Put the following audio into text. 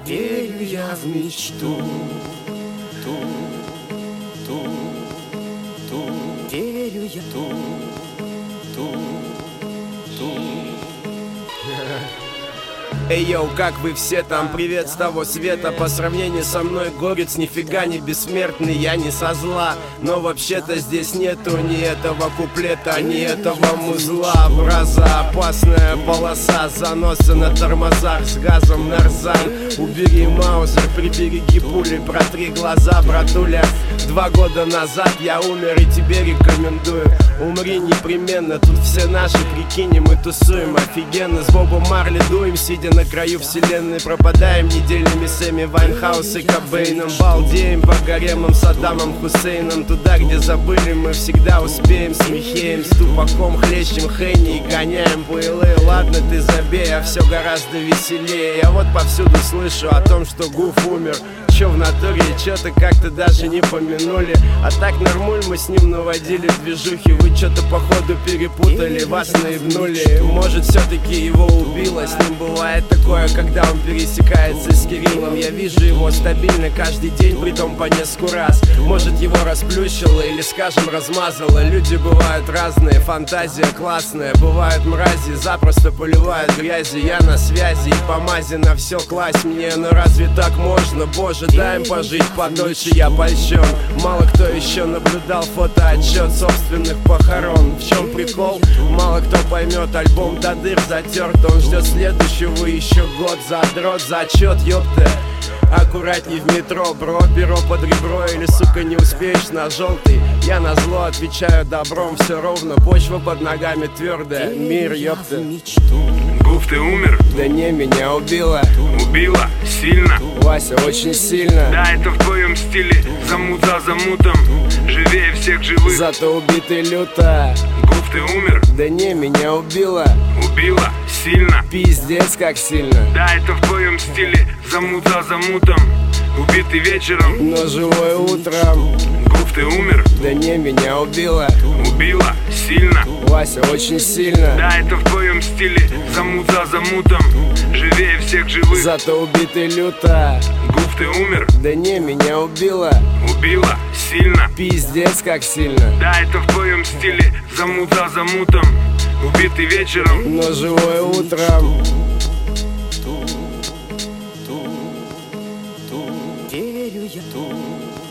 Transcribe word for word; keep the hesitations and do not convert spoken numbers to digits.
верю я в мечту, ту, ту, ту, верю я ту, ту, ту. Эй, йоу, как вы все там? Привет с того света. По сравнению со мной горец нифига не бессмертный, я не со зла. Но вообще-то здесь нету ни этого куплета, ни этого музла. Браза, опасная полоса, заносы на тормозах с газом нарзан. Убери маузер, прибереги пули, протри глаза, братуля. Два года назад я умер и тебе рекомендую. Умри непременно, тут все наши, прикинь, мы тусуем офигенно. С Бобом Марли дуем, сидя на краю вселенной. Пропадаем недельными с Эми Вайнхаус и Кобейном. Балдеем по гаремам Саддамом Хусейном. Туда, где забыли, мы всегда успеем. С Михеем, с Тупаком, хлещем Хенни и гоняем пылы. Ладно, ты забей, а все гораздо веселее. Я вот повсюду слышу о том, что Гуф умер. Чё в натуре, чё-то как-то даже не помянули. А так нормуль, мы с ним наводили движухи. Вы чё-то походу перепутали, вас наебнули. Может, все-таки его убило. С ним бывает такое, когда он пересекается с Кириллом. Я вижу его стабильно каждый день, притом по несколько раз. Может, его расплющило или, скажем, размазало. Люди бывают разные, фантазия классная. Бывают мрази, запросто поливают грязью. Я на связи и по мази на все класть мне. Но разве так можно, боже? Дай им пожить подольше, я польщен. Мало кто еще наблюдал фотоотчет собственных похорон. В чем прикол? Мало кто поймет, альбом до дыр затерт. Он ждет следующего еще год. Задрот, зачет, ёпта. Аккуратней в метро, бро, перо под ребро. Или, сука, не успеешь на желтый. Я на зло отвечаю добром, все ровно. Почва под ногами твердая, мир, ёпта. Гуф, ты умер? Да не, меня убила. Убила? Сильно? Вася, очень сильно. Да, это в твоем стиле. Замут за замутом. Живее всех живых. Зато убитый люто. Гуф, ты умер? Да не, меня убила. Убила? Сильно? Пиздец, как сильно. Да, это в твоем стиле. Замут за замутом. Убитый вечером, но живой утром. Гуф, ты умер? Да не, меня убила. Убила? Сильно? Вася, очень сильно. Да, это в твоем стиле. Замут за замутом. Живее всех живых. Зато убитый люто. Гуф, ты умер? Да не, меня убила. Убила? Сильно? Пиздец, как сильно. Да, это в твоем стиле. Замут за замутом. Убитый вечером, но живой утром. Ту, ту, ту, верю я ту.